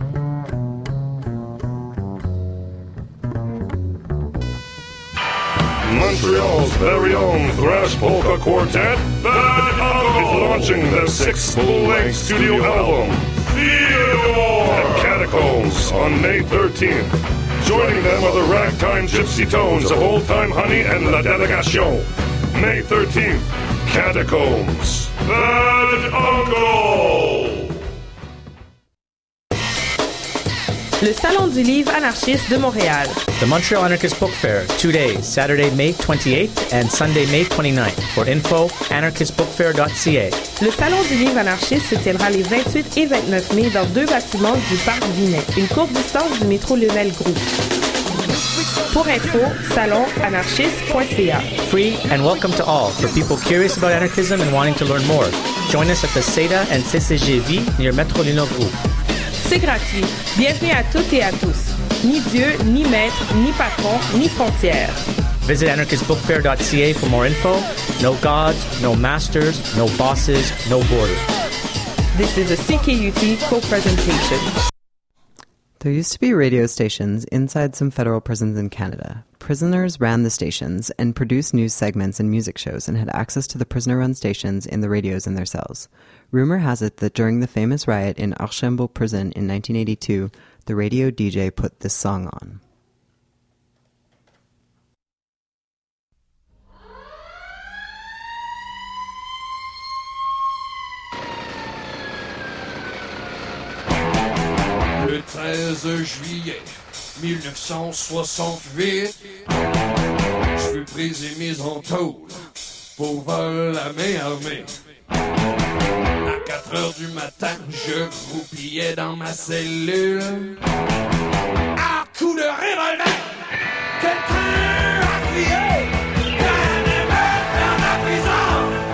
Montreal's very own thrash polka quartet, Bad Uncle, is launching their sixth full-length studio album, Theodore, at Catacombs on May thirteenth. Joining them are the ragtime gypsy tones of Old Time Honey and La Delegation. May thirteenth, Catacombs, Bad Uncle. Le Salon du Livre anarchiste de Montréal. The Montreal Anarchist Book Fair, two days, Saturday, May twenty-eighth and Sunday, May twenty-ninth. For info, anarchist book fair dot c a. Le Salon du Livre anarchiste se tiendra les vingt-huit et vingt-neuf mai dans deux bâtiments du Parc Vinet, une courte distance du métro Level Group. Pour info, salon anarchiste point c a. Free and welcome to all for people curious about anarchism and wanting to learn more. Join us at the C E D A and C C G V near Metro Lino Group. C'est gratuit. Bienvenue à toutes et à tous. Ni Dieu, ni maître, ni patron, ni frontières. Visit anarchist book fair dot c a for more info. No gods, no masters, no bosses, no borders. This is a C K U T co-presentation. There used to be radio stations inside some federal prisons in Canada. Prisoners ran the stations and produced news segments and music shows and had access to the prisoner-run stations in the radios in their cells. Rumor has it that during the famous riot in Archambault prison in nineteen eighty-two, the radio D J put this song on. Le treize juillet mille neuf cent soixante-huit, je fus brisé mise en tôle pour vol à main armée. À quatre heures du matin, je croupillais dans ma cellule. À coups de revolver, quelqu'un a crié qu'un émeute dans la prison.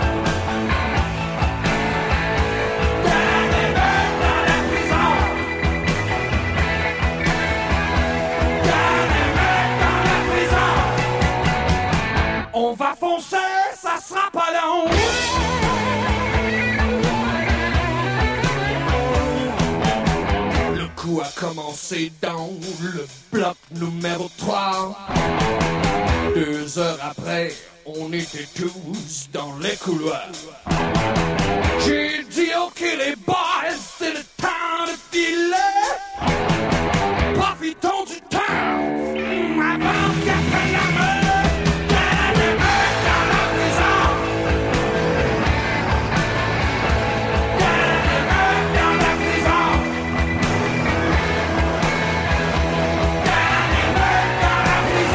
Qu'un émeute dans la prison. Qu'un émeute dans la prison. On va foncer, ça sera pas long. Tout a commencé dans le bloc numéro trois. Deux heures après, on était tous dans les couloirs. J'ai dit ok les boys, c'est le temps de filer. Profitons du temps avant qu'après la meule.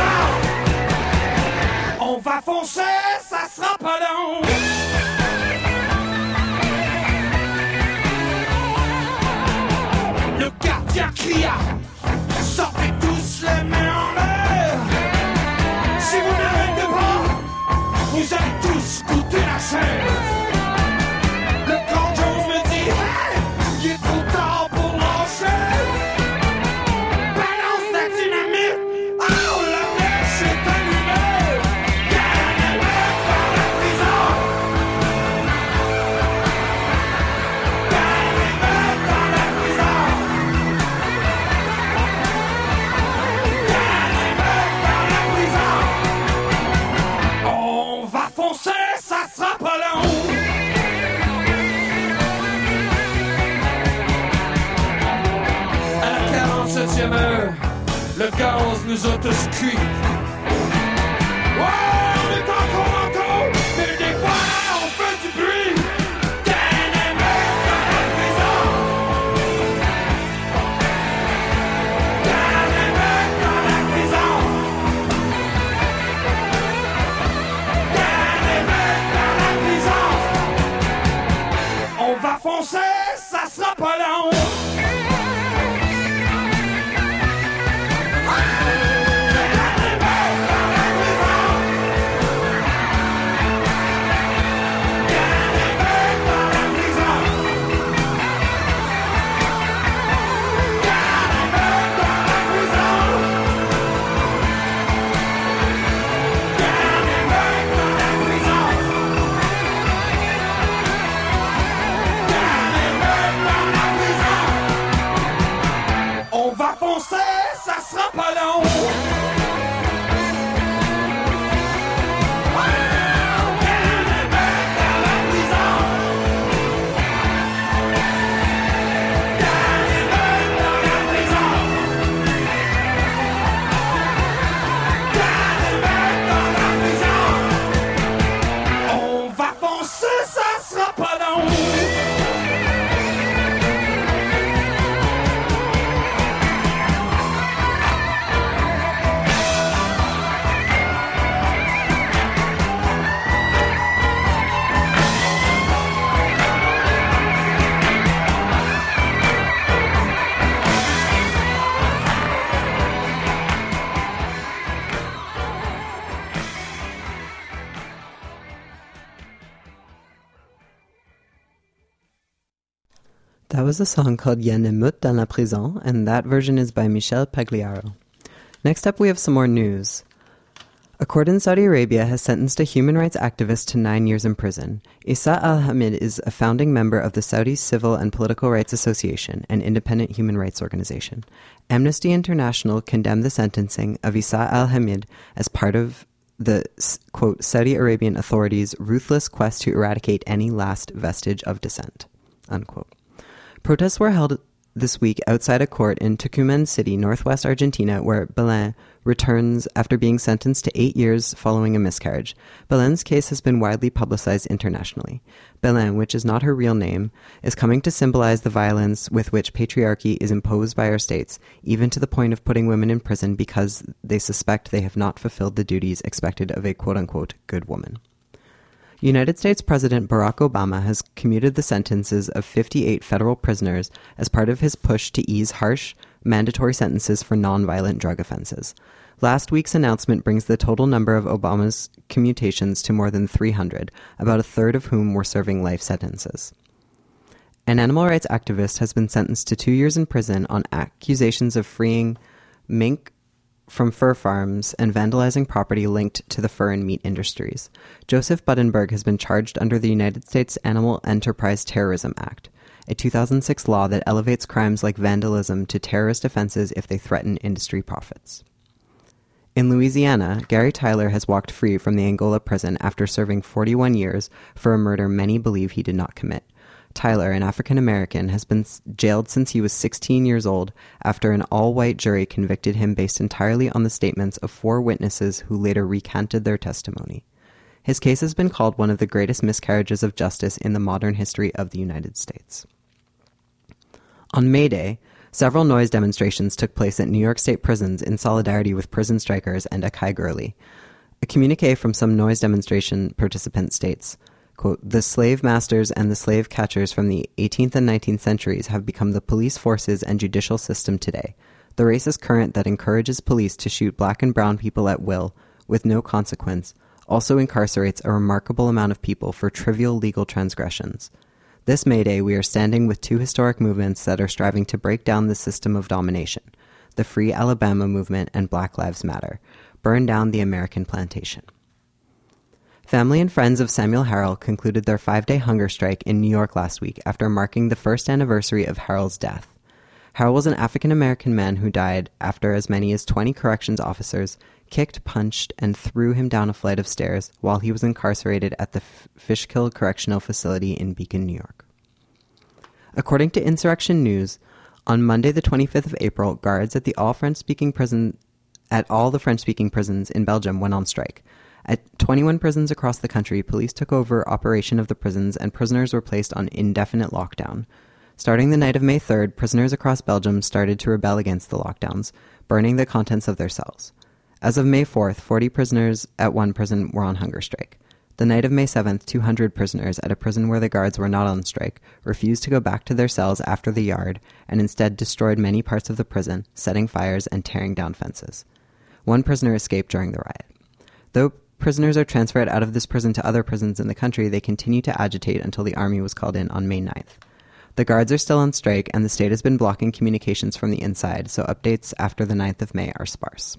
On va foncer, ça sera pas long. nous a tous cuits. Ouais, on est encore en tôle, mais des fois on fait du bruit. Dans les murs, dans la prison. Dans les murs, dans la prison. Dans les murs, dans la prison. On va foncer, ça sera pas long. Ça sera pas long. On va foncer, ça sera pas long. That was a song called Y'en a meute dans la prison, and that version is by Michel Pagliaro. Next up, we have some more news. A court in Saudi Arabia has sentenced a human rights activist to nine years in prison. Issa Al-Hamid is a founding member of the Saudi Civil and Political Rights Association, an independent human rights organization. Amnesty International condemned the sentencing of Issa Al-Hamid as part of the, quote, Saudi Arabian authorities' ruthless quest to eradicate any last vestige of dissent, unquote. Protests were held this week outside a court in Tucumán City, northwest Argentina, where Belen returns after being sentenced to eight years following a miscarriage. Belen's case has been widely publicized internationally. Belen, which is not her real name, is coming to symbolize the violence with which patriarchy is imposed by our states, even to the point of putting women in prison because they suspect they have not fulfilled the duties expected of a quote-unquote good woman. United States President Barack Obama has commuted the sentences of fifty-eight federal prisoners as part of his push to ease harsh, mandatory sentences for nonviolent drug offenses. Last week's announcement brings the total number of Obama's commutations to more than three hundred, about a third of whom were serving life sentences. An animal rights activist has been sentenced to two years in prison on accusations of freeing mink from fur farms and vandalizing property linked to the fur and meat industries. Joseph Buddenberg has been charged under the United States Animal Enterprise Terrorism Act, a two thousand six law that elevates crimes like vandalism to terrorist offenses if they threaten industry profits. In Louisiana, Gary Tyler has walked free from the Angola prison after serving forty-one years for a murder many believe he did not commit. Tyler, an African-American, has been jailed since he was sixteen years old after an all-white jury convicted him based entirely on the statements of four witnesses who later recanted their testimony. His case has been called one of the greatest miscarriages of justice in the modern history of the United States. On May Day, several noise demonstrations took place at New York State prisons in solidarity with prison strikers and Akai Gurley. A communique from some noise demonstration participants states, quote, "The slave masters and the slave catchers from the eighteenth and nineteenth centuries have become the police forces and judicial system today. The racist current that encourages police to shoot black and brown people at will, with no consequence, also incarcerates a remarkable amount of people for trivial legal transgressions. This May Day, we are standing with two historic movements that are striving to break down the system of domination, the Free Alabama movement and Black Lives Matter. Burn down the American plantation." Family and friends of Samuel Harrell concluded their five-day hunger strike in New York last week after marking the first anniversary of Harrell's death. Harrell was an African-American man who died after as many as twenty corrections officers kicked, punched, and threw him down a flight of stairs while he was incarcerated at the Fishkill Correctional Facility in Beacon, New York. According to Insurrection News, on Monday the twenty-fifth of April, guards at the all French-speaking prison at all the French-speaking prisons in Belgium went on strike. At twenty-one prisons across the country, police took over operation of the prisons and prisoners were placed on indefinite lockdown. Starting the night of May third, prisoners across Belgium started to rebel against the lockdowns, burning the contents of their cells. As of May fourth, forty prisoners at one prison were on hunger strike. The night of May seventh, two hundred prisoners at a prison where the guards were not on strike refused to go back to their cells after the yard and instead destroyed many parts of the prison, setting fires and tearing down fences. One prisoner escaped during the riot. Though prisoners are transferred out of this prison to other prisons in the country, they continue to agitate until the army was called in on May ninth. The guards are still on strike and the state has been blocking communications from the inside, so updates after the ninth of May are sparse.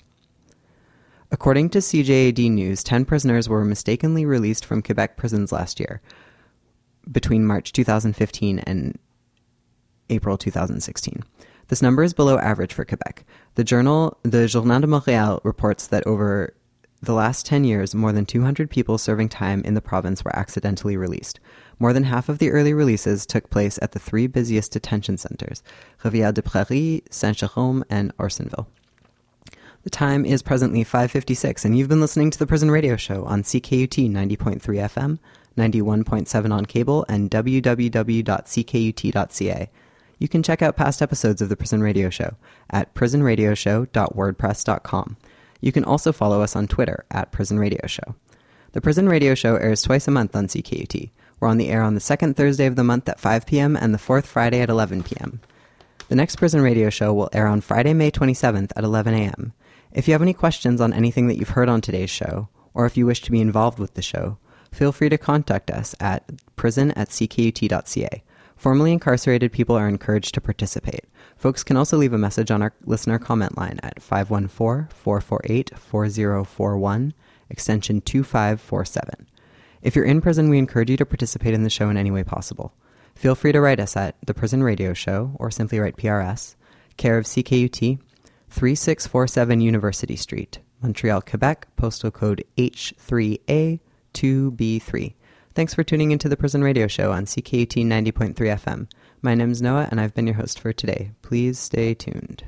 According to C J A D News, ten prisoners were mistakenly released from Quebec prisons last year, between March two thousand fifteen and April two thousand sixteen. This number is below average for Quebec. The journal, the Journal de Montréal, reports that over the last ten years, more than two hundred people serving time in the province were accidentally released. More than half of the early releases took place at the three busiest detention centers, Rivière-des-Prairies, Saint-Jérôme, and Orssonville. The time is presently five fifty-six, and you've been listening to the Prison Radio Show on C K U T ninety point three F M, ninety-one point seven on cable, and w w w dot c k u t dot c a. You can check out past episodes of the Prison Radio Show at prison radio show dot wordpress dot com. You can also follow us on Twitter at Prison Radio Show. The Prison Radio Show airs twice a month on C K U T. We're on the air on the second Thursday of the month at five p.m. and the fourth Friday at eleven p.m. The next Prison Radio Show will air on Friday, May twenty-seventh at eleven a.m. If you have any questions on anything that you've heard on today's show, or if you wish to be involved with the show, feel free to contact us at prison at c k u t dot c a. Formerly incarcerated people are encouraged to participate. Folks can also leave a message on our listener comment line at five one four, four four eight, four zero four one, extension two five four seven. If you're in prison, we encourage you to participate in the show in any way possible. Feel free to write us at The Prison Radio Show, or simply write P R S, care of C K U T, three six four seven University Street, Montreal, Quebec, postal code H three A two B three. Thanks for tuning into the Prison Radio Show on C K U T ninety point three F M. My name's Noah, and I've been your host for today. Please stay tuned.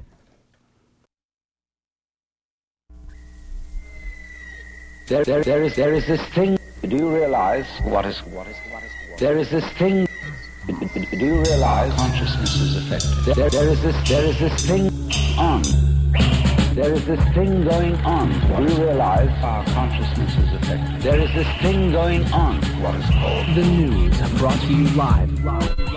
There, there, there is, there is this thing. Do you realize what is, what is, what is, what is there is this thing. Do you realize consciousness is affected? There, there is this, there is this thing on. There is this thing going on. Do you realize our consciousness is affected? There is this thing going on. What is called the news, brought to you live. live.